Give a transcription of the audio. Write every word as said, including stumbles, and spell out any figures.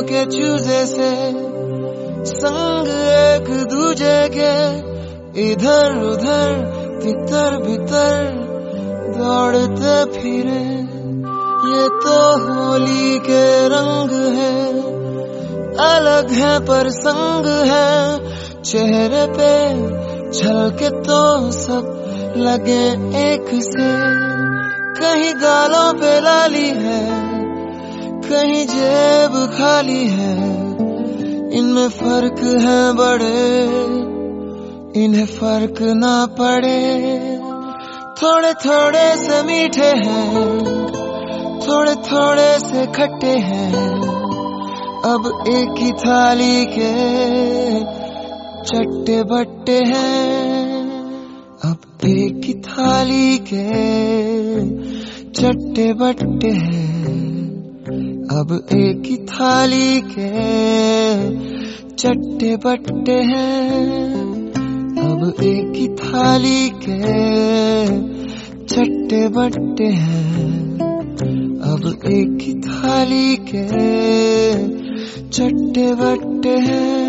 के चूजे से संग एक दूजे के इधर उधर तितर बितर दौड़ते फिरे। ये तो होली के रंग है, अलग है पर संग है, चेहरे पे झलके तो सब लगे एक से। कहीं गालों पे लाली है, कहीं जेब खाली है, इनमें फर्क है बड़े, इन्हें फर्क ना पड़े। थोड़े थोड़े से मीठे हैं, थोड़े थोड़े से खट्टे हैं, अब एक ही थाली के चट्टे बट्टे हैं। अब एक ही थाली के चट्टे बट्टे हैं, अब एक ही थाली के चट्टे बट्टे हैं, अब एक ही थाली के चट्टे बट्टे हैं, अब एक ही थाली के चट्टे बट्टे हैं।